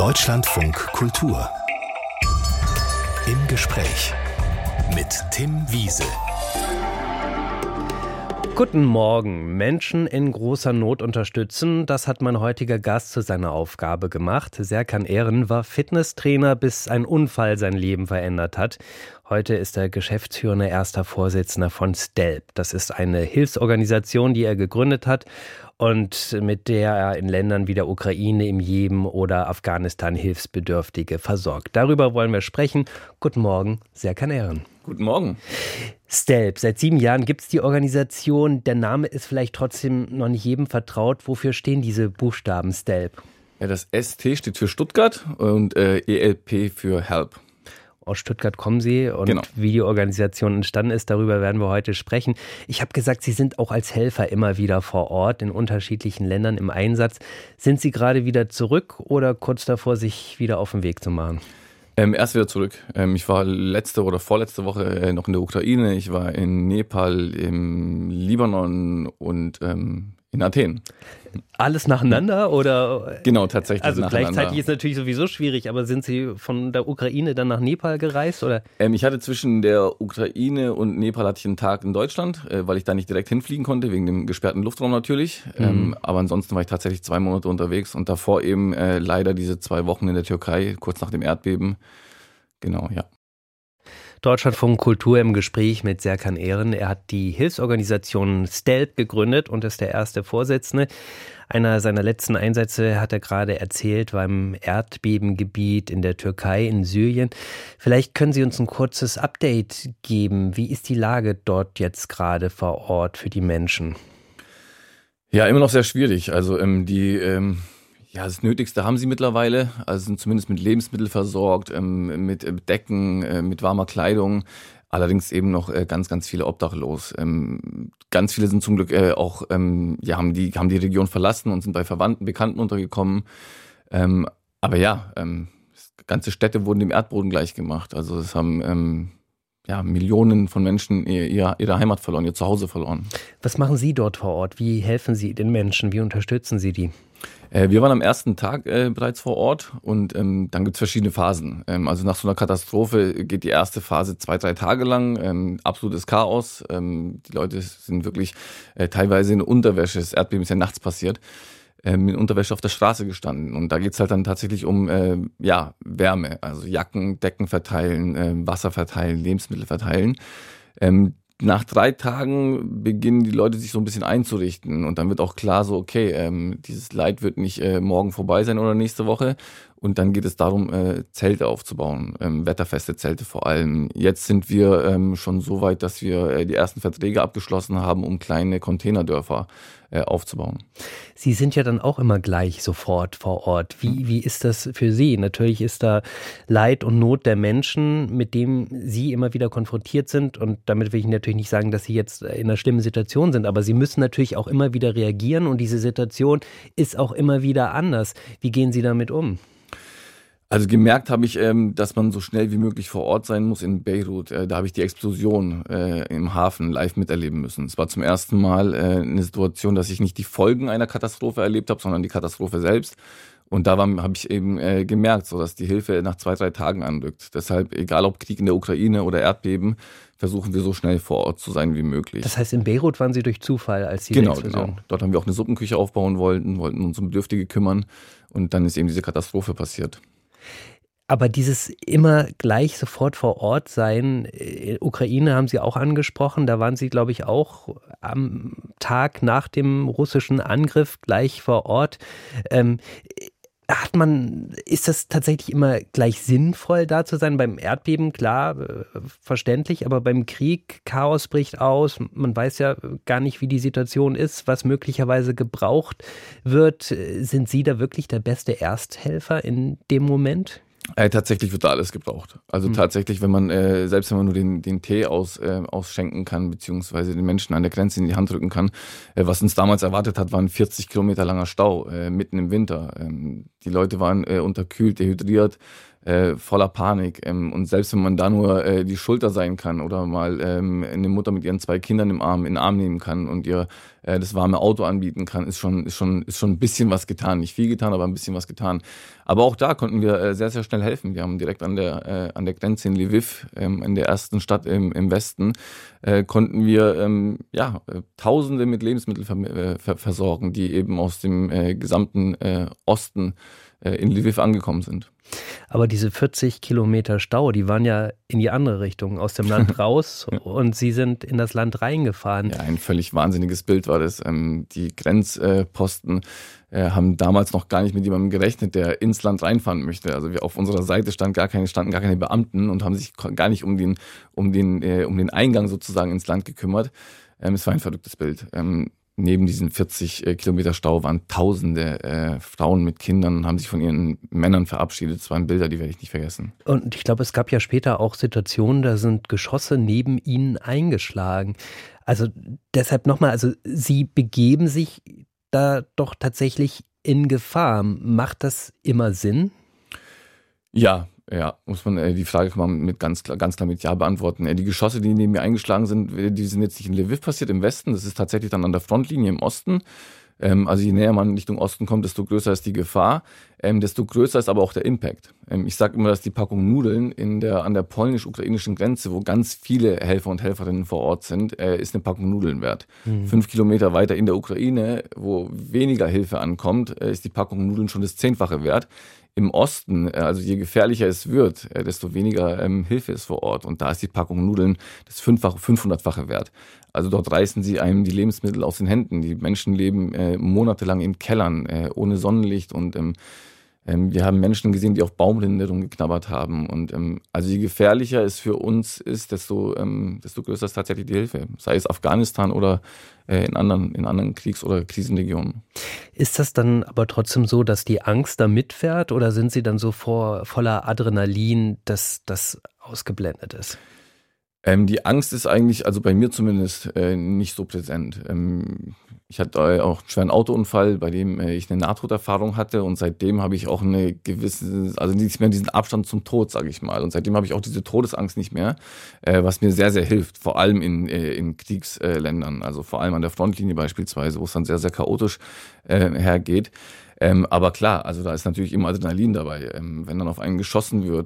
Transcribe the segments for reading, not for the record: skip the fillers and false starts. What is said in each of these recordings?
Deutschlandfunk Kultur. Im Gespräch mit Tim Wiese. Guten Morgen. Menschen in großer Not unterstützen, das hat mein heutiger Gast zu seiner Aufgabe gemacht. Serkan Ehren war Fitnesstrainer, bis ein Unfall sein Leben verändert hat. Heute ist er geschäftsführender erster Vorsitzender von STELP. Das ist eine Hilfsorganisation, die er gegründet hat und mit der er in Ländern wie der Ukraine, im Jemen oder Afghanistan Hilfsbedürftige versorgt. Darüber wollen wir sprechen. Guten Morgen, Serkan Ehren. Guten Morgen. STELP, seit 7 Jahren gibt es die Organisation. Der Name ist vielleicht trotzdem noch nicht jedem vertraut. Wofür stehen diese Buchstaben STELP? Ja, das ST steht für Stuttgart und ELP für Help. Aus Stuttgart kommen Sie und genau. Wie die Organisation entstanden ist, darüber werden wir heute sprechen. Ich habe gesagt, Sie sind auch als Helfer immer wieder vor Ort in unterschiedlichen Ländern im Einsatz. Sind Sie gerade wieder zurück oder kurz davor, sich wieder auf den Weg zu machen? Erst wieder zurück. Ich war letzte oder vorletzte Woche noch in der Ukraine. Ich war in Nepal, im Libanon und in Athen. Alles nacheinander oder? Genau, tatsächlich also nacheinander. Gleichzeitig ist natürlich sowieso schwierig, aber sind Sie von der Ukraine dann nach Nepal gereist? Oder? Ich hatte zwischen der Ukraine und Nepal hatte ich einen Tag in Deutschland, weil ich da nicht direkt hinfliegen konnte, wegen dem gesperrten Luftraum natürlich. Aber ansonsten war ich tatsächlich 2 Monate unterwegs und davor eben leider diese 2 Wochen in der Türkei, kurz nach dem Erdbeben. Genau, ja. Deutschlandfunk Kultur im Gespräch mit Serkan Ehren. Er hat die Hilfsorganisation STELP gegründet und ist der erste Vorsitzende. Einer seiner letzten Einsätze, hat er gerade erzählt, war im Erdbebengebiet in der Türkei, in Syrien. Vielleicht können Sie uns ein kurzes Update geben. Wie ist die Lage dort jetzt gerade vor Ort für die Menschen? Ja, immer noch sehr schwierig. Also das Nötigste haben sie mittlerweile, also sind zumindest mit Lebensmitteln versorgt, mit Decken, mit warmer Kleidung, allerdings eben noch ganz, ganz viele obdachlos. Ganz viele sind zum Glück haben die Region verlassen und sind bei Verwandten, Bekannten untergekommen. Ganze Städte wurden dem Erdboden gleichgemacht. Also es haben Millionen von Menschen ihre Heimat verloren, ihr Zuhause verloren. Was machen Sie dort vor Ort? Wie helfen Sie den Menschen? Wie unterstützen Sie die? Wir waren am ersten Tag bereits vor Ort und dann gibt es verschiedene Phasen. Also nach so einer Katastrophe geht die erste Phase 2-3 Tage lang. Absolutes Chaos. Die Leute sind wirklich teilweise in Unterwäsche. Das Erdbeben ist ja nachts passiert. In Unterwäsche auf der Straße gestanden. Und da geht's halt dann tatsächlich um Wärme. Also Jacken, Decken verteilen, Wasser verteilen, Lebensmittel verteilen. Nach 3 Tagen beginnen die Leute sich so ein bisschen einzurichten und dann wird auch klar so, okay, dieses Leid wird nicht morgen vorbei sein oder nächste Woche und dann geht es darum, Zelte aufzubauen, wetterfeste Zelte vor allem. Jetzt sind wir schon so weit, dass wir die ersten Verträge abgeschlossen haben, um kleine Containerdörfer aufzubauen. Sie sind ja dann auch immer gleich sofort vor Ort. Wie ist das für Sie? Natürlich ist da Leid und Not der Menschen, mit dem Sie immer wieder konfrontiert sind. Und damit will ich natürlich nicht sagen, dass Sie jetzt in einer schlimmen Situation sind, aber Sie müssen natürlich auch immer wieder reagieren und diese Situation ist auch immer wieder anders. Wie gehen Sie damit um? Also gemerkt habe ich, dass man so schnell wie möglich vor Ort sein muss in Beirut. Da habe ich die Explosion im Hafen live miterleben müssen. Es war zum ersten Mal eine Situation, dass ich nicht die Folgen einer Katastrophe erlebt habe, sondern die Katastrophe selbst. Und da habe ich eben gemerkt, so dass die Hilfe nach 2-3 Tagen anrückt. Deshalb, egal ob Krieg in der Ukraine oder Erdbeben, versuchen wir so schnell vor Ort zu sein wie möglich. Das heißt, in Beirut waren Sie durch Zufall, als diese Explosion? Genau. Dort haben wir auch eine Suppenküche aufbauen wollten uns um Bedürftige kümmern. Und dann ist eben diese Katastrophe passiert. Aber dieses immer gleich sofort vor Ort sein, Ukraine haben Sie auch angesprochen, da waren Sie, glaube ich, auch am Tag nach dem russischen Angriff gleich vor Ort. Ist das tatsächlich immer gleich sinnvoll, da zu sein? Beim Erdbeben, klar, verständlich, aber beim Krieg, Chaos bricht aus, man weiß ja gar nicht, wie die Situation ist, was möglicherweise gebraucht wird. Sind Sie da wirklich der beste Ersthelfer in dem Moment? Tatsächlich wird da alles gebraucht. Also tatsächlich, selbst wenn man nur den Tee ausschenken kann, beziehungsweise den Menschen an der Grenze in die Hand drücken kann. Was uns damals erwartet hat, war ein 40 Kilometer langer Stau, mitten im Winter. Die Leute waren unterkühlt, dehydriert. voller Panik. Und selbst wenn man da nur die Schulter sein kann oder mal eine Mutter mit ihren 2 Kindern in den Arm nehmen kann und ihr das warme Auto anbieten kann, ist schon ein bisschen was getan. Nicht viel getan, aber ein bisschen was getan. Aber auch da konnten wir sehr, sehr schnell helfen. Wir haben direkt an der Grenze in Lviv, in der ersten Stadt im Westen, konnten wir Tausende mit Lebensmitteln versorgen, die eben aus dem gesamten Osten in Lviv angekommen sind. Aber diese 40 Kilometer Stau, die waren ja in die andere Richtung, aus dem Land raus und Sie sind in das Land reingefahren. Ja, ein völlig wahnsinniges Bild war das. Die Grenzposten haben damals noch gar nicht mit jemandem gerechnet, der ins Land reinfahren möchte. Also auf unserer Seite standen gar keine Beamten und haben sich gar nicht um den Eingang sozusagen ins Land gekümmert. Es war ein verrücktes Bild. Neben diesen 40 Kilometer Stau waren Tausende Frauen mit Kindern und haben sich von ihren Männern verabschiedet. Das waren Bilder, die werde ich nicht vergessen. Und ich glaube, es gab ja später auch Situationen, da sind Geschosse neben ihnen eingeschlagen. Also deshalb nochmal, also Sie begeben sich da doch tatsächlich in Gefahr. Macht das immer Sinn? Ja, muss man die Frage kann man mit ganz klar mit Ja beantworten. Die Geschosse, die neben mir eingeschlagen sind, die sind jetzt nicht in Lviv passiert, im Westen. Das ist tatsächlich dann an der Frontlinie im Osten. Also je näher man Richtung Osten kommt, desto größer ist die Gefahr, desto größer ist aber auch der Impact. Ich sage immer, dass die Packung Nudeln an der polnisch-ukrainischen Grenze, wo ganz viele Helfer und Helferinnen vor Ort sind, ist eine Packung Nudeln wert. 5 Kilometer weiter in der Ukraine, wo weniger Hilfe ankommt, ist die Packung Nudeln schon das 10-fache wert. Im Osten, also je gefährlicher es wird, desto weniger Hilfe ist vor Ort. Und da ist die Packung Nudeln das 500-fache wert. Also dort reißen sie einem die Lebensmittel aus den Händen. Die Menschen leben monatelang in Kellern, ohne Sonnenlicht. Und wir haben Menschen gesehen, die auf Baumrinde rumgeknabbert haben. Und also je gefährlicher es für uns ist, desto größer ist tatsächlich die Hilfe. Sei es Afghanistan oder in anderen Kriegs- oder Krisenregionen. Ist das dann aber trotzdem so, dass die Angst da mitfährt oder sind Sie dann so voller Adrenalin, dass das ausgeblendet ist? Die Angst ist eigentlich, also bei mir zumindest, nicht so präsent. Ich hatte auch einen schweren Autounfall, bei dem ich eine Nahtoderfahrung hatte und seitdem habe ich auch eine gewisse, also nicht mehr diesen Abstand zum Tod, sage ich mal. Und seitdem habe ich auch diese Todesangst nicht mehr, was mir sehr, sehr hilft, vor allem in Kriegsländern, also vor allem an der Frontlinie beispielsweise, wo es dann sehr, sehr chaotisch hergeht. Aber klar, also da ist natürlich immer Adrenalin dabei, wenn dann auf einen geschossen wird.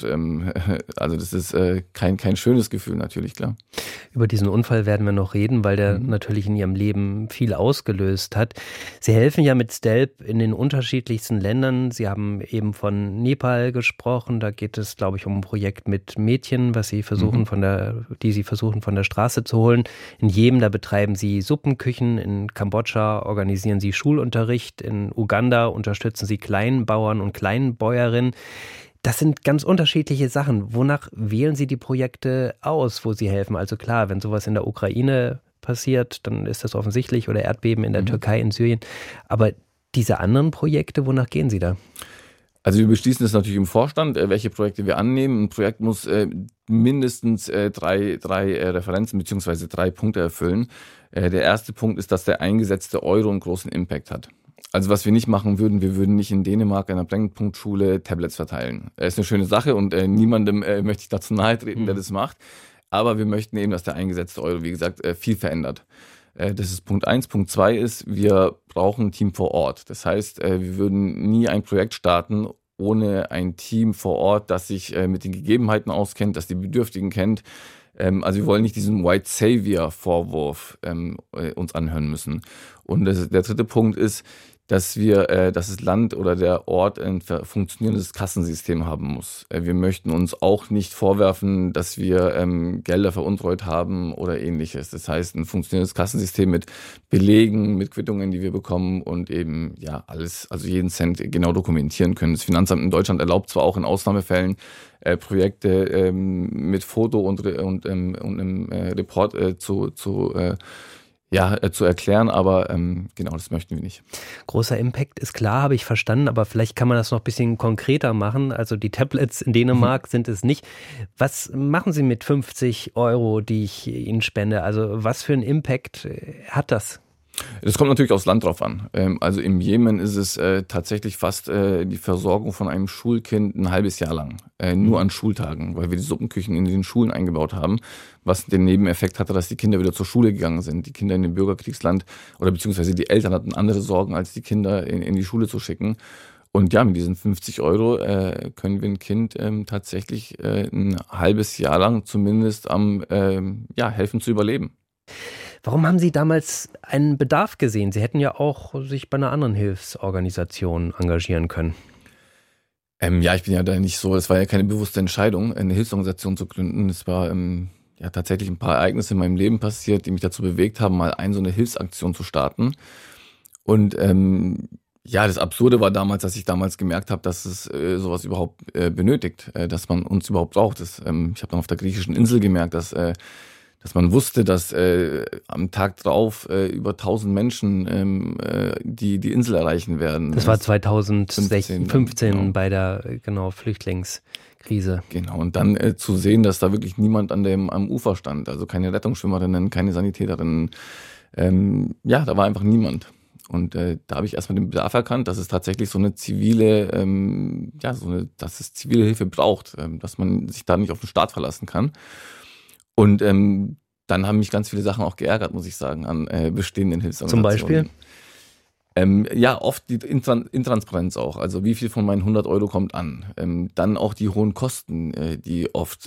Also das ist kein schönes Gefühl natürlich, klar. Über diesen Unfall werden wir noch reden, weil der natürlich in Ihrem Leben viel ausgelöst hat. Sie helfen ja mit STELP in den unterschiedlichsten Ländern. Sie haben eben von Nepal gesprochen. Da geht es, glaube ich, um ein Projekt mit Mädchen, was Sie versuchen die Sie versuchen von der Straße zu holen. In Jemen, da betreiben Sie Suppenküchen. In Kambodscha organisieren Sie Schulunterricht. In Uganda unterstützen Sie Kleinbauern und Kleinbäuerinnen. Das sind ganz unterschiedliche Sachen. Wonach wählen Sie die Projekte aus, wo Sie helfen? Also klar, wenn sowas in der Ukraine passiert, dann ist das offensichtlich, oder Erdbeben in der Türkei, in Syrien. Aber diese anderen Projekte, wonach gehen Sie da? Also wir beschließen das natürlich im Vorstand, welche Projekte wir annehmen. Ein Projekt muss mindestens drei Referenzen bzw. 3 Punkte erfüllen. Der erste Punkt ist, dass der eingesetzte Euro einen großen Impact hat. Also was wir nicht machen würden, wir würden nicht in Dänemark an einer Brennpunktschule Tablets verteilen. Das ist eine schöne Sache und niemandem möchte ich dazu nahe treten, der das macht. Aber wir möchten eben, dass der eingesetzte Euro, wie gesagt, viel verändert. Das ist Punkt 1. Punkt 2 ist, wir brauchen ein Team vor Ort. Das heißt, wir würden nie ein Projekt starten ohne ein Team vor Ort, das sich mit den Gegebenheiten auskennt, das die Bedürftigen kennt. Also wir wollen nicht diesen White Savior-Vorwurf uns anhören müssen. Und der dritte Punkt ist, dass das Land oder der Ort ein funktionierendes Kassensystem haben muss. Wir möchten uns auch nicht vorwerfen, dass wir Gelder veruntreut haben oder ähnliches. Das heißt, ein funktionierendes Kassensystem mit Belegen, mit Quittungen, die wir bekommen und eben alles, also jeden Cent genau dokumentieren können. Das Finanzamt in Deutschland erlaubt zwar auch in Ausnahmefällen Projekte mit Foto und einem Report zu erklären, aber genau, das möchten wir nicht. Großer Impact ist klar, habe ich verstanden, aber vielleicht kann man das noch ein bisschen konkreter machen. Also die Tablets in Dänemark sind es nicht. Was machen Sie mit 50 Euro, die ich Ihnen spende? Also was für einen Impact hat das? Das kommt natürlich aufs Land drauf an. Also im Jemen ist es tatsächlich fast die Versorgung von einem Schulkind ein halbes Jahr lang. Nur an Schultagen, weil wir die Suppenküchen in den Schulen eingebaut haben, was den Nebeneffekt hatte, dass die Kinder wieder zur Schule gegangen sind. Die Kinder in dem Bürgerkriegsland oder beziehungsweise die Eltern hatten andere Sorgen, als die Kinder in die Schule zu schicken. Und ja, mit diesen 50 Euro können wir ein Kind tatsächlich ein halbes Jahr lang zumindest helfen zu überleben. Warum haben Sie damals einen Bedarf gesehen? Sie hätten ja auch sich bei einer anderen Hilfsorganisation engagieren können. Ich bin ja da nicht so, es war ja keine bewusste Entscheidung, eine Hilfsorganisation zu gründen. Es war tatsächlich ein paar Ereignisse in meinem Leben passiert, die mich dazu bewegt haben, mal so eine Hilfsaktion zu starten. Und das Absurde war damals, dass ich damals gemerkt habe, dass es sowas überhaupt benötigt, dass man uns überhaupt braucht. Ich habe dann auf der griechischen Insel gemerkt, dass man wusste, dass am Tag drauf über 1000 Menschen die Insel erreichen werden. Das war 2015 genau. Bei der Flüchtlingskrise. Genau, und dann zu sehen, dass da wirklich niemand am Ufer stand, also keine Rettungsschwimmerinnen, keine Sanitäterinnen. Da war einfach niemand. Und da habe ich erstmal den Bedarf erkannt, dass es tatsächlich so eine zivile, dass es zivile Hilfe braucht, dass man sich da nicht auf den Staat verlassen kann. Und dann haben mich ganz viele Sachen auch geärgert, muss ich sagen, an bestehenden Hilfsorganisationen. Zum Beispiel? Oft die Intransparenz auch. Also wie viel von meinen 100 Euro kommt an? Dann auch die hohen Kosten, die oft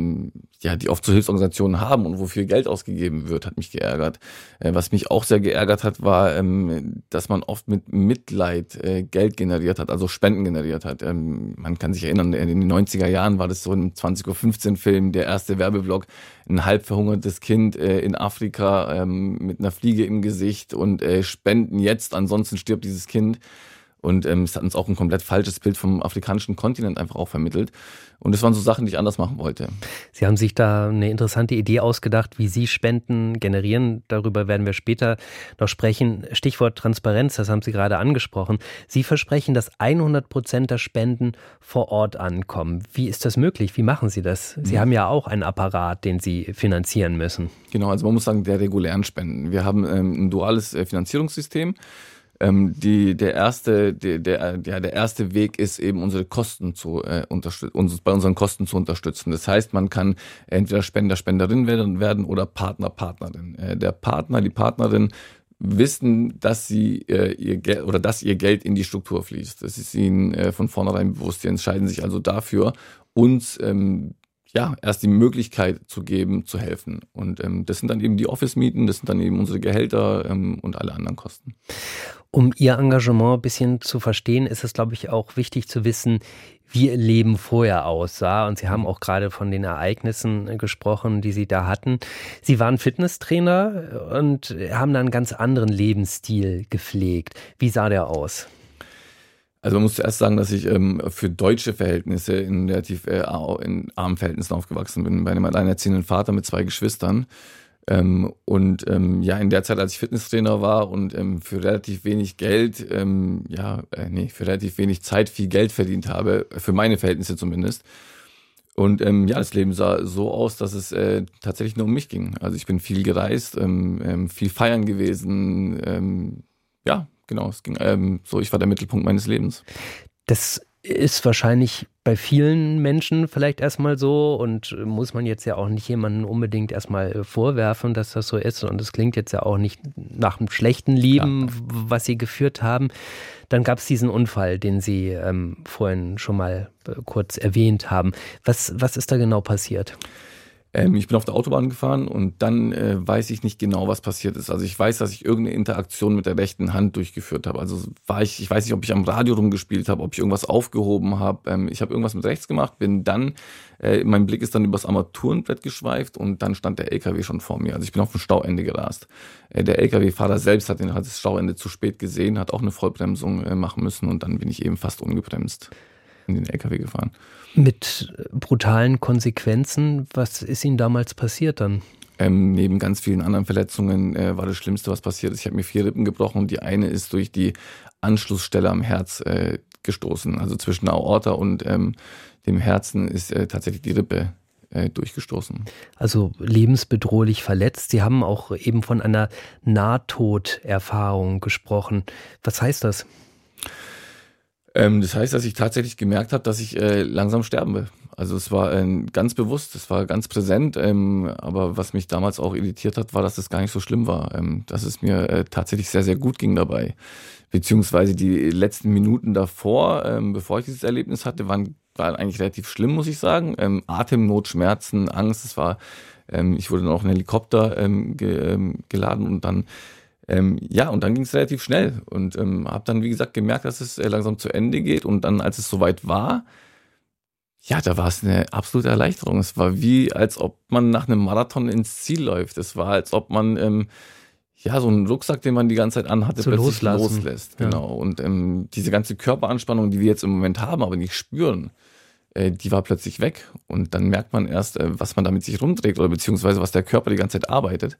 zu Hilfsorganisationen haben und wofür Geld ausgegeben wird, hat mich geärgert. Was mich auch sehr geärgert hat, war, dass man oft mit Mitleid Geld generiert hat, also Spenden generiert hat. Man kann sich erinnern, in den 90er Jahren war das so ein 20:15 Film, der erste Werbeblock, ein halb verhungertes Kind in Afrika mit einer Fliege im Gesicht und spenden jetzt, ansonsten stirbt dieses Kind. Und es hat uns auch ein komplett falsches Bild vom afrikanischen Kontinent einfach auch vermittelt. Und das waren so Sachen, die ich anders machen wollte. Sie haben sich da eine interessante Idee ausgedacht, wie Sie Spenden generieren. Darüber werden wir später noch sprechen. Stichwort Transparenz, das haben Sie gerade angesprochen. Sie versprechen, dass 100% der Spenden vor Ort ankommen. Wie ist das möglich? Wie machen Sie das? Sie haben ja auch einen Apparat, den Sie finanzieren müssen. Genau, also man muss sagen, der regulären Spenden. Wir haben ein duales Finanzierungssystem. Der erste Weg ist eben unsere Kosten bei unseren Kosten zu unterstützen. Das heißt, man kann entweder Spender, Spenderin werden oder Partner, Partnerin. Der Partner, die Partnerin wissen, dass ihr Geld in die Struktur fließt. Das ist ihnen von vornherein bewusst. Sie entscheiden sich also dafür, uns erst die Möglichkeit zu geben, zu helfen. Und das sind dann eben die Office-Mieten, das sind dann eben unsere Gehälter und alle anderen Kosten. Um Ihr Engagement ein bisschen zu verstehen, ist es, glaube ich, auch wichtig zu wissen, wie Ihr Leben vorher aussah. Und Sie haben auch gerade von den Ereignissen gesprochen, die Sie da hatten. Sie waren Fitnesstrainer und haben dann einen ganz anderen Lebensstil gepflegt. Wie sah der aus? Also man muss zuerst sagen, dass ich für deutsche Verhältnisse in relativ in armen Verhältnissen aufgewachsen bin. Bei einem alleinerziehenden Vater mit 2 Geschwistern. In der Zeit, als ich Fitnesstrainer war und für relativ wenig Geld, für relativ wenig Zeit viel Geld verdient habe, für meine Verhältnisse zumindest. Und das Leben sah so aus, dass es tatsächlich nur um mich ging. Also ich bin viel gereist, viel feiern gewesen, genau, es ging ich war der Mittelpunkt meines Lebens. Das ist wahrscheinlich bei vielen Menschen vielleicht erstmal so und muss man jetzt ja auch nicht jemanden unbedingt erstmal vorwerfen, dass das so ist. Und es klingt jetzt ja auch nicht nach einem schlechten Leben, was Sie geführt haben. Dann gab es diesen Unfall, den Sie vorhin schon mal kurz erwähnt haben. Was ist da genau passiert? Ich bin auf der Autobahn gefahren und dann weiß ich nicht genau, was passiert ist. Also ich weiß, dass ich irgendeine Interaktion mit der rechten Hand durchgeführt habe. Also ich weiß nicht, ob ich am Radio rumgespielt habe, ob ich irgendwas aufgehoben habe. Ich habe irgendwas mit rechts gemacht, bin dann, mein Blick ist dann übers Armaturenbrett geschweift und dann stand der LKW schon vor mir. Also ich bin auf dem Stauende gerast. Der LKW-Fahrer selbst hat das Stauende zu spät gesehen, hat auch eine Vollbremsung machen müssen und dann bin ich eben fast ungebremst in den LKW gefahren. Mit brutalen Konsequenzen. Was ist Ihnen damals passiert dann? Neben ganz vielen anderen Verletzungen war das Schlimmste, was passiert ist. Ich habe mir 4 Rippen gebrochen und die eine ist durch die Anschlussstelle am Herz gestoßen. Also zwischen der Aorta und dem Herzen ist tatsächlich die Rippe durchgestoßen. Also lebensbedrohlich verletzt. Sie haben auch eben von einer Nahtoderfahrung gesprochen. Was heißt das? Das heißt, dass ich tatsächlich gemerkt habe, dass ich langsam sterben will. Also es war ganz bewusst, es war ganz präsent, aber was mich damals auch irritiert hat, war, dass es gar nicht so schlimm war, dass es mir tatsächlich sehr, sehr gut ging dabei. Beziehungsweise die letzten Minuten davor, bevor ich dieses Erlebnis hatte, waren eigentlich relativ schlimm, muss ich sagen. Atemnot, Schmerzen, Angst, ich wurde dann auch in einen Helikopter geladen und dann und dann ging es relativ schnell und habe dann, wie gesagt, gemerkt, dass es langsam zu Ende geht und dann, als es soweit war, ja, da war es eine absolute Erleichterung. Es war wie, als ob man nach einem Marathon ins Ziel läuft. Es war, als ob man so einen Rucksack, den man die ganze Zeit anhatte, so plötzlich loslassen. loslässt. Genau. Und diese ganze Körperanspannung, die wir jetzt im Moment haben, aber nicht spüren, die war plötzlich weg. Und dann merkt man erst, was man da mit sich rumträgt oder beziehungsweise was der Körper die ganze Zeit arbeitet.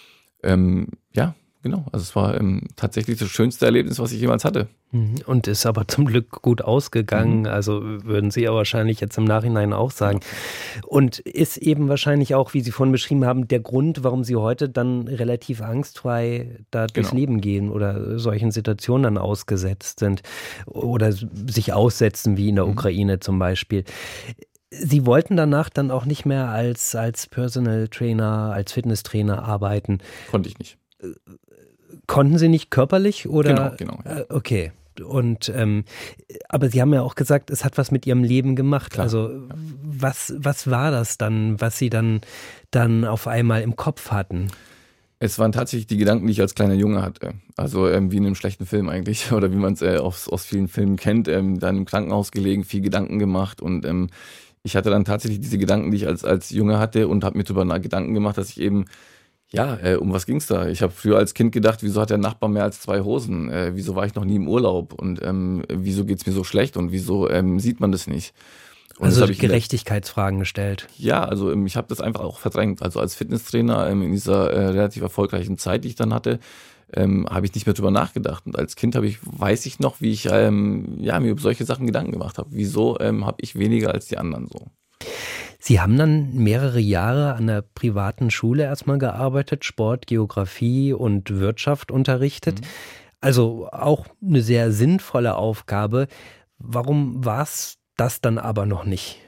Genau, also es war tatsächlich das schönste Erlebnis, was ich jemals hatte. Und ist aber zum Glück gut ausgegangen, also würden Sie ja wahrscheinlich jetzt im Nachhinein auch sagen. Und ist eben wahrscheinlich auch, wie Sie vorhin beschrieben haben, der Grund, warum Sie heute dann relativ angstfrei da durchs Leben gehen oder solchen Situationen dann ausgesetzt sind oder sich aussetzen, wie in der Ukraine zum Beispiel. Sie wollten danach dann auch nicht mehr als Personal Trainer, als Fitnesstrainer arbeiten. Konnte ich nicht. Konnten Sie nicht körperlich oder? Genau. Ja. Okay. Und aber Sie haben ja auch gesagt, es hat was mit Ihrem Leben gemacht. Klar, also was war das dann, was Sie dann auf einmal im Kopf hatten? Es waren tatsächlich die Gedanken, die ich als kleiner Junge hatte. Also wie in einem schlechten Film eigentlich oder wie man es aus vielen Filmen kennt. Dann im Krankenhaus gelegen, viel Gedanken gemacht und ich hatte dann tatsächlich diese Gedanken, die ich als Junge hatte und habe mir darüber Gedanken gemacht, dass ich eben um was ging's da? Ich habe früher als Kind gedacht, wieso hat der Nachbar mehr als 2 Hosen? Wieso war ich noch nie im Urlaub? Und wieso geht's mir so schlecht? Und wieso sieht man das nicht? Und also das Gerechtigkeitsfragen gestellt. Ja, also ich habe das einfach auch verdrängt. Also als Fitnesstrainer in dieser relativ erfolgreichen Zeit, die ich dann hatte, habe ich nicht mehr drüber nachgedacht. Und als Kind weiß ich noch, wie ich mir über solche Sachen Gedanken gemacht habe. Wieso habe ich weniger als die anderen so? Sie haben dann mehrere Jahre an einer privaten Schule erstmal gearbeitet, Sport, Geografie und Wirtschaft unterrichtet. Also auch eine sehr sinnvolle Aufgabe. Warum war es das dann aber noch nicht?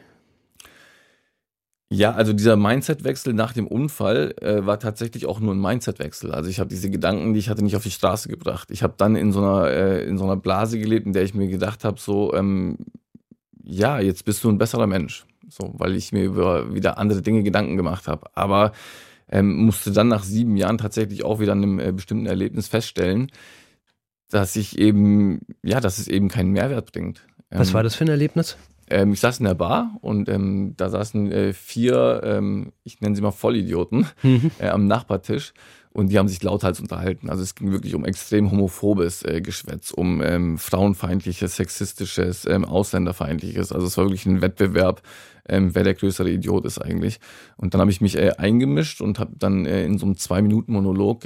Ja, also dieser Mindset-Wechsel nach dem Unfall war tatsächlich auch nur ein Mindset-Wechsel. Also ich habe diese Gedanken, die ich hatte, nicht auf die Straße gebracht. Ich habe dann in so einer Blase gelebt, in der ich mir gedacht habe, jetzt bist du ein besserer Mensch. So, weil ich mir über wieder andere Dinge Gedanken gemacht habe. Aber musste dann nach 7 Jahren tatsächlich auch wieder an einem bestimmten Erlebnis feststellen, dass es eben keinen Mehrwert bringt. Was war das für ein Erlebnis? Ich saß in der Bar und da saßen 4, ich nenne sie mal Vollidioten, am Nachbartisch. Und die haben sich lauthals unterhalten. Also es ging wirklich um extrem homophobes Geschwätz, um frauenfeindliches, sexistisches, ausländerfeindliches. Also es war wirklich ein Wettbewerb, wer der größere Idiot ist eigentlich. Und dann habe ich mich eingemischt und habe dann in so einem 2-Minuten-Monolog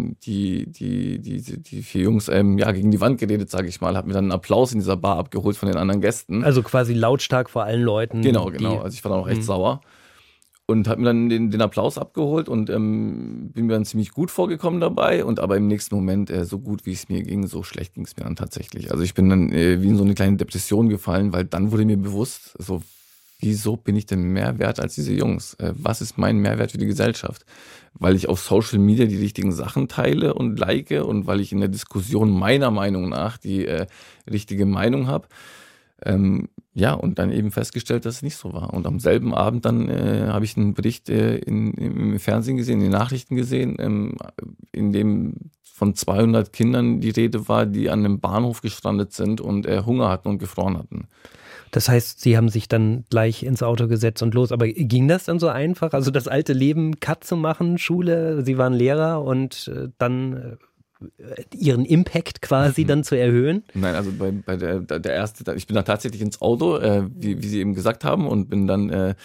die 4 Jungs gegen die Wand geredet, sage ich mal. Habe mir dann einen Applaus in dieser Bar abgeholt von den anderen Gästen. Also quasi lautstark vor allen Leuten. Genau. Also ich war dann auch echt sauer. Und habe mir dann den Applaus abgeholt und bin mir dann ziemlich gut vorgekommen dabei. Und aber im nächsten Moment, so gut wie es mir ging, so schlecht ging es mir dann tatsächlich. Also ich bin dann wie in so eine kleine Depression gefallen, weil dann wurde mir bewusst, so wieso bin ich denn mehr wert als diese Jungs? Was ist mein Mehrwert für die Gesellschaft? Weil ich auf Social Media die richtigen Sachen teile und like und weil ich in der Diskussion meiner Meinung nach die richtige Meinung habe. Und dann eben festgestellt, dass es nicht so war. Und am selben Abend dann habe ich einen Bericht im Fernsehen gesehen, in den Nachrichten gesehen, in dem von 200 Kindern die Rede war, die an einem Bahnhof gestrandet sind und Hunger hatten und gefroren hatten. Das heißt, Sie haben sich dann gleich ins Auto gesetzt und los. Aber ging das dann so einfach? Also das alte Leben cut zu machen, Schule, Sie waren Lehrer und dann Ihren Impact quasi dann zu erhöhen? Nein, also der erste, ich bin dann tatsächlich ins Auto, wie Sie eben gesagt haben, und bin dann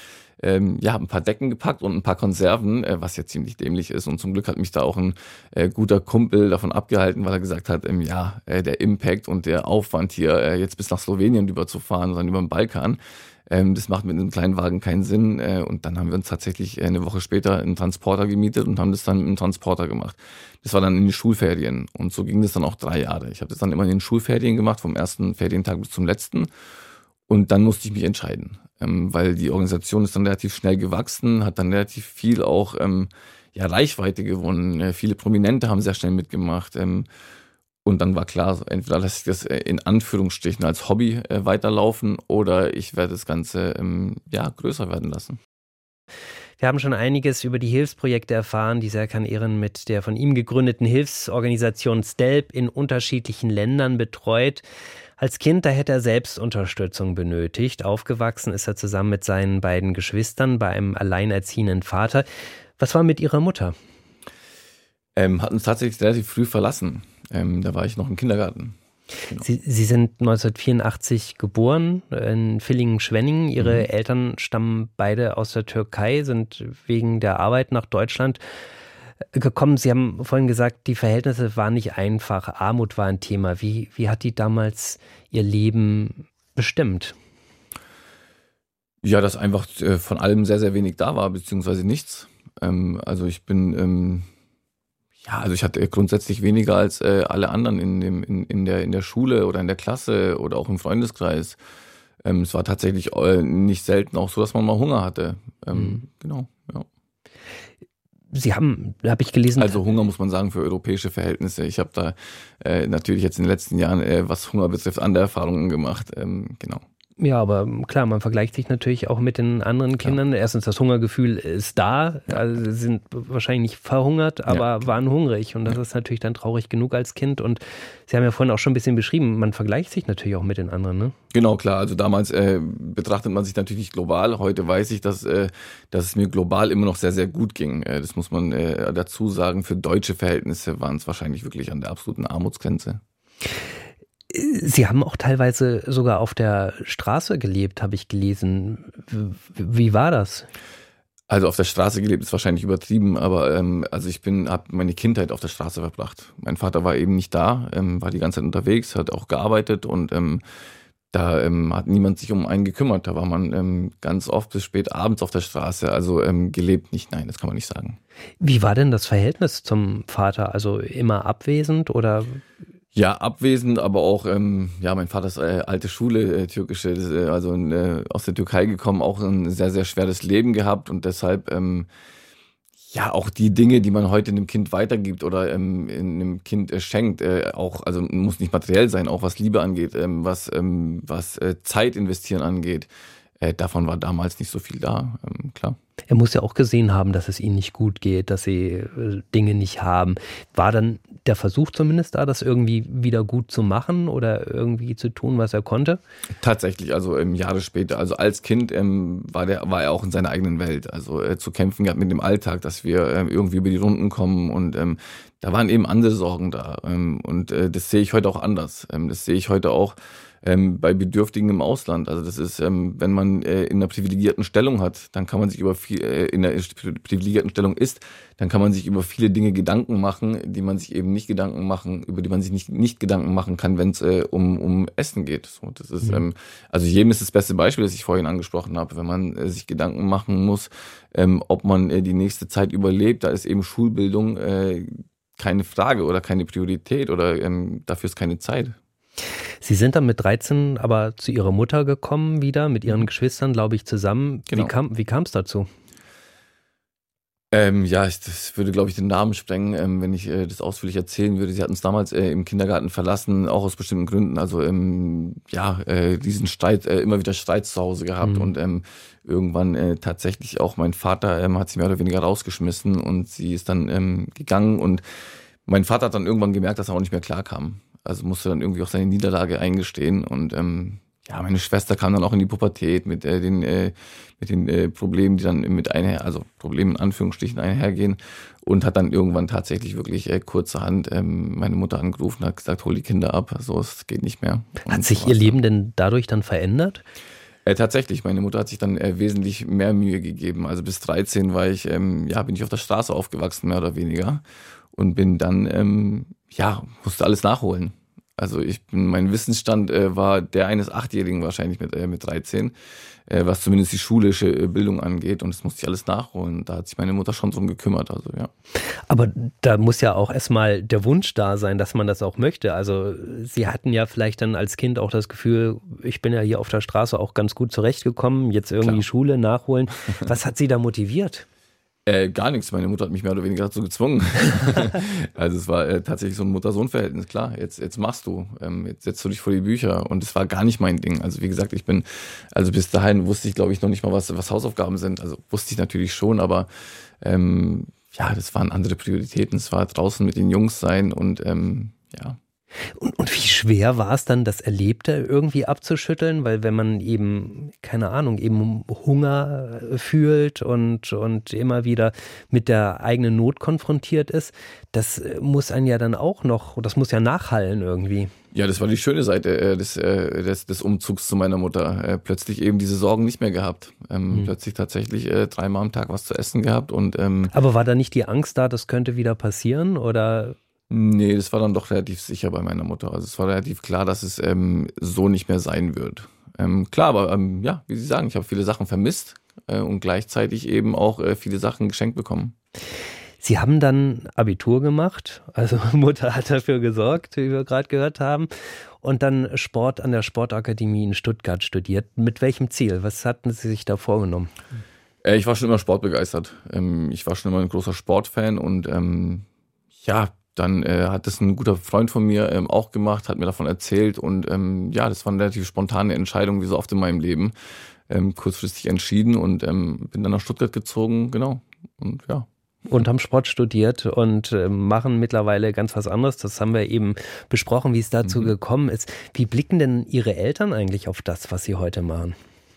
ein paar Decken gepackt und ein paar Konserven, was ja ziemlich dämlich ist. Und zum Glück hat mich da auch ein guter Kumpel davon abgehalten, weil er gesagt hat, der Impact und der Aufwand hier, jetzt bis nach Slowenien rüberzufahren, sondern über den Balkan, das macht mit einem kleinen Wagen keinen Sinn. Und dann haben wir uns tatsächlich eine Woche später einen Transporter gemietet und haben das dann mit einem Transporter gemacht. Das war dann in den Schulferien. Und so ging das dann auch 3 Jahre. Ich habe das dann immer in den Schulferien gemacht, vom ersten Ferientag bis zum letzten. Und dann musste ich mich entscheiden, weil die Organisation ist dann relativ schnell gewachsen, hat dann relativ viel auch Reichweite gewonnen. Viele Prominente haben sehr schnell mitgemacht. Und dann war klar, entweder lasse ich das in Anführungsstrichen als Hobby weiterlaufen oder ich werde das Ganze größer werden lassen. Wir haben schon einiges über die Hilfsprojekte erfahren, die Serkan Eren mit der von ihm gegründeten Hilfsorganisation STELP in unterschiedlichen Ländern betreut. Als Kind, da hätte er selbst Unterstützung benötigt. Aufgewachsen ist er zusammen mit seinen beiden Geschwistern bei einem alleinerziehenden Vater. Was war mit Ihrer Mutter? Hat uns tatsächlich relativ früh verlassen. Da war ich noch im Kindergarten. Genau. Sie sind 1984 geboren in Villingen-Schwenningen. Ihre Eltern stammen beide aus der Türkei, sind wegen der Arbeit nach Deutschland gekommen. Sie haben vorhin gesagt, die Verhältnisse waren nicht einfach. Armut war ein Thema. Wie hat die damals ihr Leben bestimmt? Ja, dass einfach von allem sehr, sehr wenig da war, beziehungsweise nichts. Ich hatte grundsätzlich weniger als alle anderen in der Schule oder in der Klasse oder auch im Freundeskreis. Es war tatsächlich nicht selten auch so, dass man mal Hunger hatte. Genau, ja. Sie haben, habe ich gelesen... Also Hunger muss man sagen für europäische Verhältnisse. Ich habe da natürlich jetzt in den letzten Jahren, was Hunger betrifft, andere Erfahrungen gemacht. Genau. Ja, aber klar, man vergleicht sich natürlich auch mit den anderen Kindern. Klar. Erstens, das Hungergefühl ist da. Also sie sind wahrscheinlich nicht verhungert, aber waren hungrig. Und das ist natürlich dann traurig genug als Kind. Und Sie haben ja vorhin auch schon ein bisschen beschrieben, man vergleicht sich natürlich auch mit den anderen, ne? Genau, klar. Also damals betrachtet man sich natürlich global. Heute weiß ich, dass es mir global immer noch sehr, sehr gut ging. Das muss man dazu sagen. Für deutsche Verhältnisse waren es wahrscheinlich wirklich an der absoluten Armutsgrenze. Sie haben auch teilweise sogar auf der Straße gelebt, habe ich gelesen. Wie war das? Also auf der Straße gelebt ist wahrscheinlich übertrieben, aber ich habe meine Kindheit auf der Straße verbracht. Mein Vater war eben nicht da, war die ganze Zeit unterwegs, hat auch gearbeitet und da hat niemand sich um einen gekümmert. Da war man ganz oft bis spät abends auf der Straße, also gelebt nicht, nein, das kann man nicht sagen. Wie war denn das Verhältnis zum Vater? Also immer abwesend oder... Ja, abwesend, aber auch, mein Vater ist alte Schule, türkische, aus der Türkei gekommen, auch ein sehr, sehr schweres Leben gehabt und deshalb, auch die Dinge, die man heute einem Kind weitergibt oder einem Kind schenkt, muss nicht materiell sein, auch was Liebe angeht, was Zeit investieren angeht, davon war damals nicht so viel da, klar. Er muss ja auch gesehen haben, dass es ihnen nicht gut geht, dass sie Dinge nicht haben. War dann der Versuch zumindest da, das irgendwie wieder gut zu machen oder irgendwie zu tun, was er konnte? Tatsächlich, also Jahre später. Also als Kind war er auch in seiner eigenen Welt. Also zu kämpfen gehabt mit dem Alltag, dass wir irgendwie über die Runden kommen und da waren eben andere Sorgen da. Das sehe ich heute auch anders. Das sehe ich heute auch bei Bedürftigen im Ausland. Also das ist, wenn man in einer privilegierten Stellung hat, dann kann man sich in einer privilegierten Stellung ist, dann kann man sich über viele Dinge Gedanken machen, die man sich eben nicht Gedanken machen, über die man sich nicht Gedanken machen kann, wenn es um Essen geht. So, das ist, also jedem ist das beste Beispiel, das ich vorhin angesprochen habe, wenn man sich Gedanken machen muss, ob man die nächste Zeit überlebt, da ist eben Schulbildung keine Frage oder keine Priorität oder dafür ist keine Zeit. Sie sind dann mit 13 aber zu Ihrer Mutter gekommen wieder, mit Ihren Geschwistern, glaube ich, zusammen. Genau. Wie kam es dazu? Das würde, glaube ich, den Namen sprengen, wenn ich das ausführlich erzählen würde. Sie hatten uns damals im Kindergarten verlassen, auch aus bestimmten Gründen. Also diesen Streit, immer wieder Streit zu Hause gehabt und irgendwann tatsächlich auch mein Vater hat sie mehr oder weniger rausgeschmissen und sie ist dann gegangen und mein Vater hat dann irgendwann gemerkt, dass er auch nicht mehr klarkam. Also musste dann irgendwie auch seine Niederlage eingestehen und meine Schwester kam dann auch in die Pubertät mit den Problemen, die dann Problemen in Anführungsstrichen einhergehen und hat dann irgendwann tatsächlich wirklich kurzerhand meine Mutter angerufen und hat gesagt, hol die Kinder ab, so, es geht nicht mehr. Hat sich ihr Leben denn dadurch dann verändert? Tatsächlich, meine Mutter hat sich dann wesentlich mehr Mühe gegeben. Also bis 13 war ich, bin ich auf der Straße aufgewachsen, mehr oder weniger. Und bin dann, musste alles nachholen. Also mein Wissensstand war der eines 8-Jährigen wahrscheinlich mit 13, was zumindest die schulische Bildung angeht. Und das musste ich alles nachholen. Da hat sich meine Mutter schon drum gekümmert. Also ja. Aber da muss ja auch erstmal der Wunsch da sein, dass man das auch möchte. Also Sie hatten ja vielleicht dann als Kind auch das Gefühl, ich bin ja hier auf der Straße auch ganz gut zurechtgekommen, jetzt irgendwie Klar. Schule nachholen. Was hat Sie da motiviert? Gar nichts. Meine Mutter hat mich mehr oder weniger dazu gezwungen. Also es war tatsächlich so ein Mutter-Sohn-Verhältnis. Klar, jetzt machst du, jetzt setzt du dich vor die Bücher. Und es war gar nicht mein Ding. Also wie gesagt, bis dahin wusste ich, glaube ich, noch nicht mal, was Hausaufgaben sind. Also wusste ich natürlich schon, aber das waren andere Prioritäten. Es war draußen mit den Jungs sein und ja. Und wie schwer war es dann, das Erlebte irgendwie abzuschütteln? Weil wenn man eben, keine Ahnung, eben Hunger fühlt und immer wieder mit der eigenen Not konfrontiert ist, das muss einen ja dann auch noch, das muss ja nachhallen irgendwie. Ja, das war die schöne Seite des Umzugs zu meiner Mutter. Plötzlich eben diese Sorgen nicht mehr gehabt. Plötzlich tatsächlich 3-mal am Tag was zu essen gehabt. Aber war da nicht die Angst da, das könnte wieder passieren oder? Nee, das war dann doch relativ sicher bei meiner Mutter. Also es war relativ klar, dass es so nicht mehr sein wird. Klar, aber wie Sie sagen, ich habe viele Sachen vermisst und gleichzeitig eben auch viele Sachen geschenkt bekommen. Sie haben dann Abitur gemacht, also Mutter hat dafür gesorgt, wie wir gerade gehört haben, und dann Sport an der Sportakademie in Stuttgart studiert. Mit welchem Ziel? Was hatten Sie sich da vorgenommen? Ich war schon immer sportbegeistert. Ich war schon immer ein großer Sportfan und dann hat das ein guter Freund von mir auch gemacht, hat mir davon erzählt und das war eine relativ spontane Entscheidung, wie so oft in meinem Leben. Kurzfristig entschieden und bin dann nach Stuttgart gezogen, genau. Und ja. Und haben Sport studiert und machen mittlerweile ganz was anderes. Das haben wir eben besprochen, wie es dazu gekommen ist. Wie blicken denn Ihre Eltern eigentlich auf das, was Sie heute machen?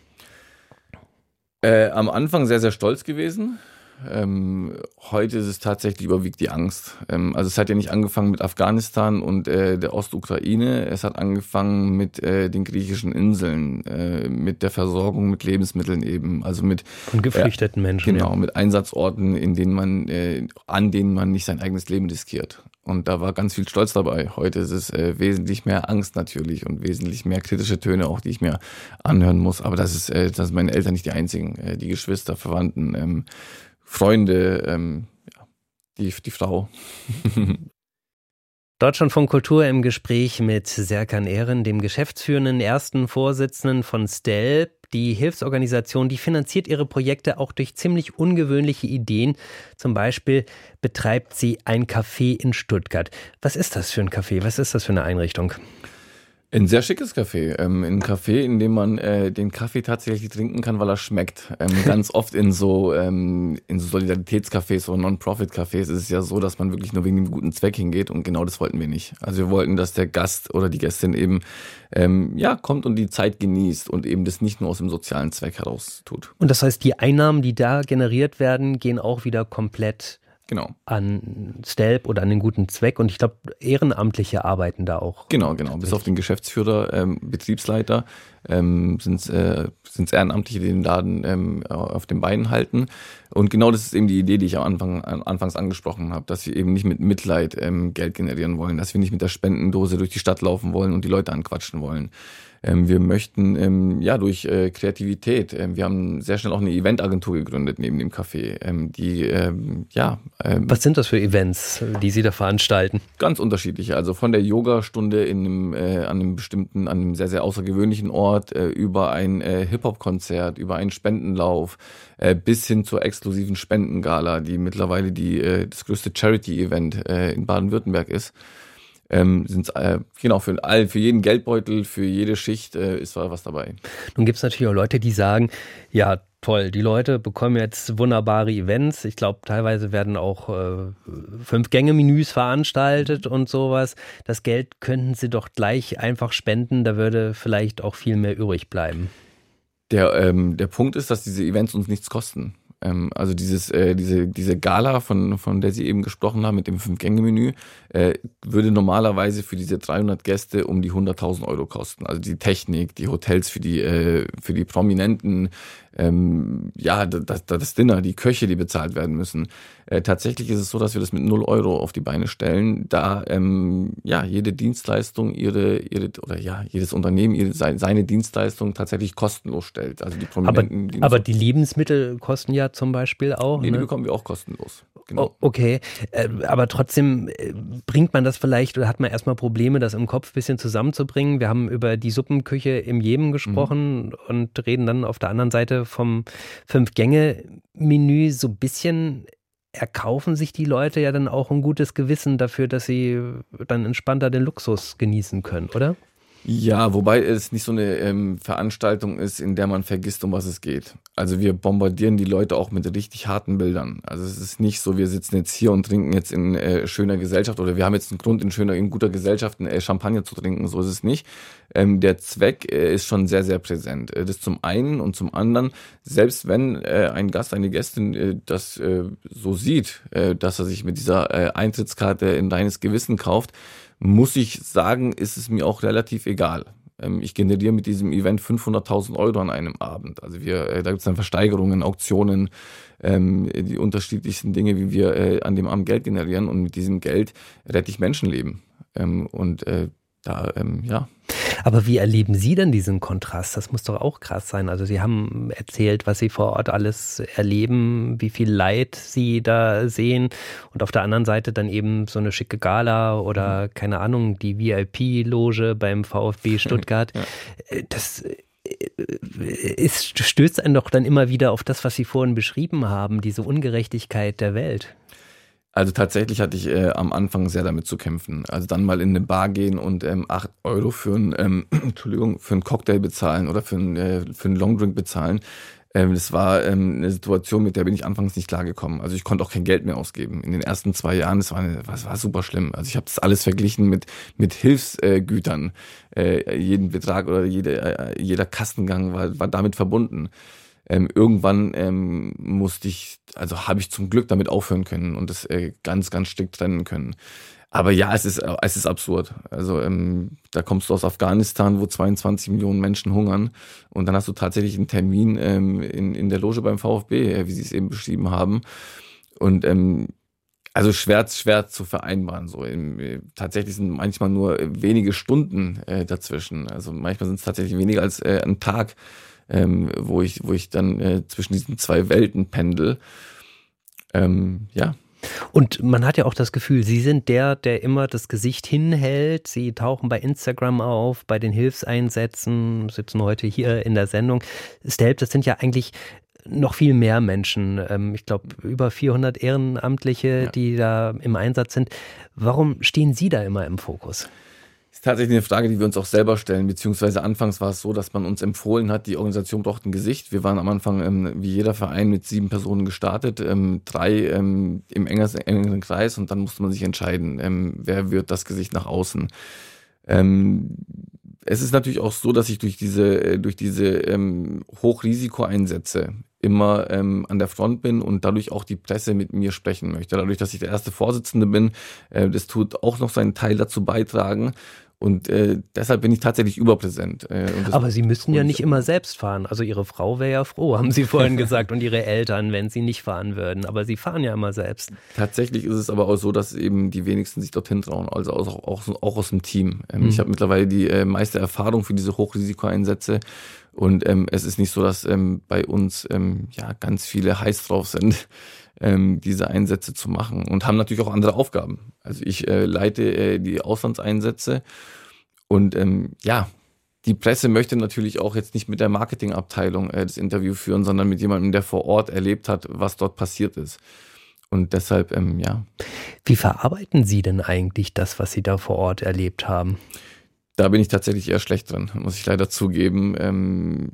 Am Anfang sehr, sehr stolz gewesen. Heute ist es tatsächlich überwiegt die Angst. Also es hat ja nicht angefangen mit Afghanistan und der Ostukraine. Es hat angefangen mit den griechischen Inseln, mit der Versorgung mit Lebensmitteln eben. Also mit von geflüchteten Menschen. Genau, ja. mit Einsatzorten, an denen man nicht sein eigenes Leben riskiert. Und da war ganz viel Stolz dabei. Heute ist es wesentlich mehr Angst natürlich und wesentlich mehr kritische Töne auch, die ich mir anhören muss. Aber das sind meine Eltern nicht die einzigen. Die Geschwister, Verwandten, Freunde, die Frau. Deutschlandfunk Kultur im Gespräch mit Serkan Ehren, dem geschäftsführenden ersten Vorsitzenden von STELP. Die Hilfsorganisation, die finanziert ihre Projekte auch durch ziemlich ungewöhnliche Ideen. Zum Beispiel betreibt sie ein Café in Stuttgart. Was ist das für ein Café? Was ist das für eine Einrichtung? Ein sehr schickes Café. Ein Café, in dem man den Kaffee tatsächlich trinken kann, weil er schmeckt. Ganz oft in so Solidaritätscafés, so Non-Profit-Cafés ist es ja so, dass man wirklich nur wegen dem guten Zweck hingeht und genau das wollten wir nicht. Also wir wollten, dass der Gast oder die Gästin eben kommt und die Zeit genießt und eben das nicht nur aus dem sozialen Zweck heraus tut. Und das heißt, die Einnahmen, die da generiert werden, gehen auch wieder komplett an STELP oder an den guten Zweck. Und ich glaube, Ehrenamtliche arbeiten da auch. Genau. Bis auf den Geschäftsführer, Betriebsleiter sind es Ehrenamtliche, die den Laden auf den Beinen halten. Und genau das ist eben die Idee, die ich anfangs angesprochen habe, dass wir eben nicht mit Mitleid Geld generieren wollen, dass wir nicht mit der Spendendose durch die Stadt laufen wollen und die Leute anquatschen wollen. Wir möchten durch Kreativität, wir haben sehr schnell auch eine Eventagentur gegründet neben dem Café, Was sind das für Events, die Sie da veranstalten? Ganz unterschiedliche, also von der Yogastunde an einem sehr, sehr außergewöhnlichen Ort, über ein Hip-Hop-Konzert, über einen Spendenlauf, bis hin zur exklusiven Spendengala, die mittlerweile das größte Charity-Event in Baden-Württemberg ist. Für jeden Geldbeutel, für jede Schicht ist was dabei. Nun gibt es natürlich auch Leute, die sagen, ja toll, die Leute bekommen jetzt wunderbare Events. Ich glaube, teilweise werden auch 5-Gänge-Menüs veranstaltet und sowas. Das Geld könnten sie doch gleich einfach spenden, da würde vielleicht auch viel mehr übrig bleiben. Der Punkt ist, dass diese Events uns nichts kosten. Also diese Gala, von der Sie eben gesprochen haben, mit dem 5-Gänge-Menü, würde normalerweise für diese 300 Gäste um die 100.000 Euro kosten. Also die Technik, die Hotels für die Prominenten, das Dinner, die Köche, die bezahlt werden müssen. Tatsächlich ist es so, dass wir das mit 0 Euro auf die Beine stellen, da jede Dienstleistung jedes Unternehmen seine Dienstleistung tatsächlich kostenlos stellt. Also die Prominenten. Aber die Lebensmittel kosten ja zum Beispiel auch. Die bekommen wir auch kostenlos. Genau. Oh, okay, aber trotzdem bringt man das vielleicht oder hat man erstmal Probleme, das im Kopf ein bisschen zusammenzubringen. Wir haben über die Suppenküche im Jemen gesprochen und reden dann auf der anderen Seite vom 5-Gänge-Menü. So ein bisschen erkaufen sich die Leute ja dann auch ein gutes Gewissen dafür, dass sie dann entspannter den Luxus genießen können, oder? Ja, wobei es nicht so eine Veranstaltung ist, in der man vergisst, um was es geht. Also wir bombardieren die Leute auch mit richtig harten Bildern. Also es ist nicht so, wir sitzen jetzt hier und trinken jetzt in schöner Gesellschaft oder wir haben jetzt einen Grund, in guter Gesellschaft Champagner zu trinken. So ist es nicht. Der Zweck ist schon sehr, sehr präsent. Das zum einen und zum anderen, selbst wenn ein Gast, eine Gästin das so sieht, dass er sich mit dieser Eintrittskarte in reines Gewissen kauft, muss ich sagen, ist es mir auch relativ egal. Ich generiere mit diesem Event 500.000 Euro an einem Abend. Also da gibt es dann Versteigerungen, Auktionen, die unterschiedlichsten Dinge, wie wir an dem Abend Geld generieren. Und mit diesem Geld rette ich Menschenleben. Aber wie erleben Sie denn diesen Kontrast? Das muss doch auch krass sein. Also Sie haben erzählt, was Sie vor Ort alles erleben, wie viel Leid Sie da sehen und auf der anderen Seite dann eben so eine schicke Gala oder keine Ahnung, die VIP-Loge beim VfB Stuttgart. Ja. Das stößt einen doch dann immer wieder auf das, was Sie vorhin beschrieben haben, diese Ungerechtigkeit der Welt. Also tatsächlich hatte ich am Anfang sehr damit zu kämpfen. Also dann mal in eine Bar gehen und 8 Euro für einen Cocktail bezahlen oder für einen Longdrink bezahlen. Das war eine Situation, mit der bin ich anfangs nicht klargekommen. Also ich konnte auch kein Geld mehr ausgeben. In den ersten 2 Jahren, das war super schlimm. Also ich habe das alles verglichen mit Hilfsgütern. Jeden Betrag oder jeder Kastengang war damit verbunden. Irgendwann habe ich zum Glück damit aufhören können und das ganz, ganz strikt trennen können. Aber ja, es ist absurd. Also da kommst du aus Afghanistan, wo 22 Millionen Menschen hungern und dann hast du tatsächlich einen Termin in der Loge beim VfB, wie Sie es eben beschrieben haben. Und also schwer zu vereinbaren. So tatsächlich sind manchmal nur wenige Stunden dazwischen. Also manchmal sind es tatsächlich weniger als ein Tag. Wo ich dann zwischen diesen 2 Welten pendel. Und man hat ja auch das Gefühl, Sie sind der immer das Gesicht hinhält. Sie tauchen bei Instagram auf, bei den Hilfseinsätzen, sitzen heute hier in der Sendung. Das sind ja eigentlich noch viel mehr Menschen. Ich glaube, über 400 Ehrenamtliche, die da im Einsatz sind. Warum stehen Sie da immer im Fokus? Das ist tatsächlich eine Frage, die wir uns auch selber stellen, beziehungsweise anfangs war es so, dass man uns empfohlen hat, die Organisation braucht ein Gesicht. Wir waren am Anfang wie jeder Verein mit 7 Personen gestartet, 3 im engeren Kreis und dann musste man sich entscheiden, wer wird das Gesicht nach außen. Es ist natürlich auch so, dass ich durch diese Hochrisikoeinsätze immer an der Front bin und dadurch auch die Presse mit mir sprechen möchte. Dadurch, dass ich der erste Vorsitzende bin, das tut auch noch seinen Teil dazu beitragen. Und deshalb bin ich tatsächlich überpräsent. Aber Sie müssen ja nicht immer selbst fahren. Also Ihre Frau wäre ja froh, haben Sie vorhin gesagt, und Ihre Eltern, wenn Sie nicht fahren würden. Aber Sie fahren ja immer selbst. Tatsächlich ist es aber auch so, dass eben die wenigsten sich dorthin trauen, also auch aus dem Team. Ich habe mittlerweile die meiste Erfahrung für diese Hochrisikoeinsätze. Und es ist nicht so, dass bei uns ganz viele heiß drauf sind, diese Einsätze zu machen und haben natürlich auch andere Aufgaben. Also ich leite die Auslandseinsätze und die Presse möchte natürlich auch jetzt nicht mit der Marketingabteilung das Interview führen, sondern mit jemandem, der vor Ort erlebt hat, was dort passiert ist. Und deshalb, Wie verarbeiten Sie denn eigentlich das, was Sie da vor Ort erlebt haben? Da bin ich tatsächlich eher schlecht drin, muss ich leider zugeben.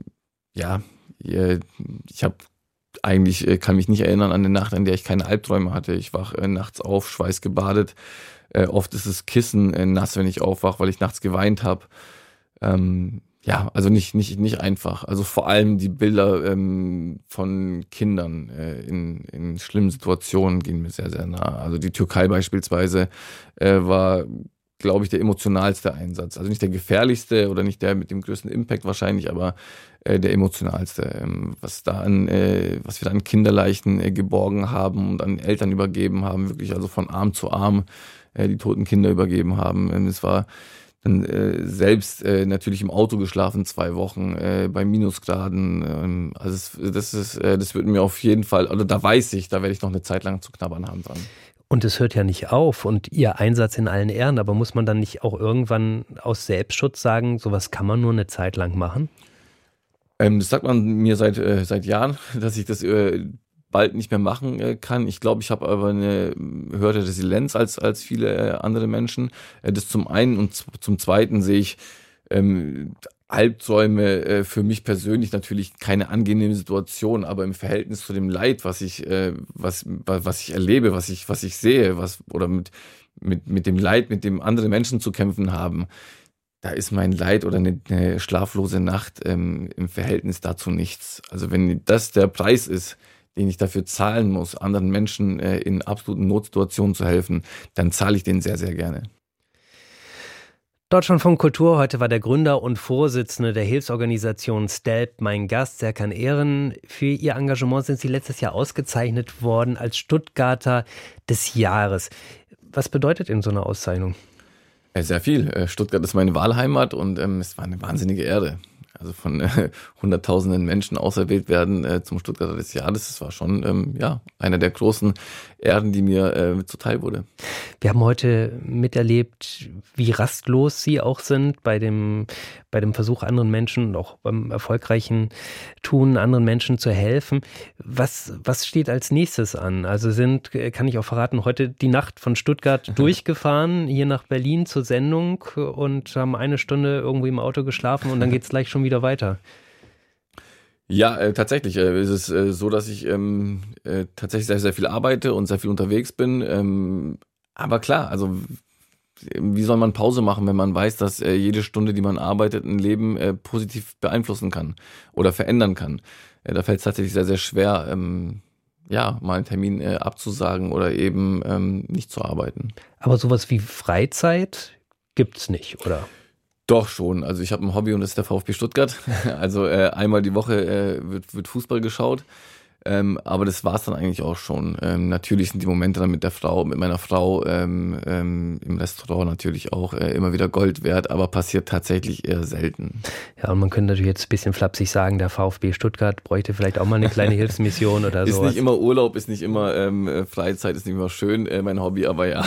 Kann mich nicht erinnern an eine Nacht, in der ich keine Albträume hatte. Ich wach nachts auf, schweißgebadet. Oft ist das Kissen nass, wenn ich aufwache, weil ich nachts geweint habe. Ja, also nicht einfach. Also vor allem die Bilder von Kindern in schlimmen Situationen gehen mir sehr, sehr nah. Also die Türkei beispielsweise war, glaube ich, der emotionalste Einsatz. Also nicht der gefährlichste oder nicht der mit dem größten Impact wahrscheinlich, aber der emotionalste. Was wir da an Kinderleichen geborgen haben und an Eltern übergeben haben, wirklich also von Arm zu Arm die toten Kinder übergeben haben. Es war dann selbst natürlich im Auto geschlafen 2 Wochen bei Minusgraden. Also das wird mir auf jeden Fall, oder da weiß ich, da werde ich noch eine Zeit lang zu knabbern haben dran. Und es hört ja nicht auf und Ihr Einsatz in allen Ehren, aber muss man dann nicht auch irgendwann aus Selbstschutz sagen, sowas kann man nur eine Zeit lang machen? Das sagt man mir seit Jahren, dass ich das bald nicht mehr machen kann. Ich glaube, ich habe aber eine höhere Resilienz als viele andere Menschen. Das zum einen und zum zweiten sehe ich Albträume für mich persönlich natürlich keine angenehme Situation, aber im Verhältnis zu dem Leid, was ich erlebe, was ich sehe, oder mit dem Leid, mit dem andere Menschen zu kämpfen haben, da ist mein Leid oder eine schlaflose Nacht im Verhältnis dazu nichts. Also wenn das der Preis ist, den ich dafür zahlen muss, anderen Menschen in absoluten Notsituationen zu helfen, dann zahle ich den sehr, sehr gerne. Deutschlandfunk Kultur, heute war der Gründer und Vorsitzende der Hilfsorganisation STELP mein Gast, Serkan Ehren. Für Ihr Engagement sind Sie letztes Jahr ausgezeichnet worden als Stuttgarter des Jahres. Was bedeutet Ihnen so eine Auszeichnung? Sehr viel. Stuttgart ist meine Wahlheimat und es war eine wahnsinnige Ehre. Also von hunderttausenden Menschen auserwählt werden zum Stuttgarter des Jahres. Das war schon einer der großen Ehren, die mir zuteil wurde. Wir haben heute miterlebt, wie rastlos Sie auch sind bei dem Versuch, anderen Menschen und auch beim erfolgreichen Tun, anderen Menschen zu helfen. Was steht als nächstes an? Also kann ich auch verraten, heute die Nacht von Stuttgart durchgefahren, hier nach Berlin zur Sendung und haben 1 Stunde irgendwo im Auto geschlafen und dann geht es gleich schon wieder weiter. Ja, tatsächlich ist es so, dass ich tatsächlich sehr, sehr viel arbeite und sehr viel unterwegs bin. Aber klar, also wie soll man Pause machen, wenn man weiß, dass jede Stunde, die man arbeitet, ein Leben positiv beeinflussen kann oder verändern kann. Da fällt es tatsächlich sehr, sehr schwer, mal einen Termin abzusagen oder eben nicht zu arbeiten. Aber sowas wie Freizeit gibt's nicht, oder? Doch schon. Also ich habe ein Hobby und das ist der VfB Stuttgart. Also einmal die Woche wird Fußball geschaut. Aber das war's dann eigentlich auch schon. Natürlich sind die Momente dann mit meiner Frau im Restaurant natürlich auch immer wieder Gold wert, aber passiert tatsächlich eher selten. Ja, und man könnte natürlich jetzt ein bisschen flapsig sagen, der VfB Stuttgart bräuchte vielleicht auch mal eine kleine Hilfsmission oder so. Ist nicht immer Urlaub, ist nicht immer Freizeit, ist nicht immer schön, mein Hobby, aber ja.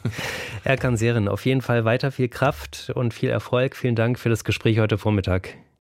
Serkan Ehren, auf jeden Fall weiter viel Kraft und viel Erfolg. Vielen Dank für das Gespräch heute Vormittag.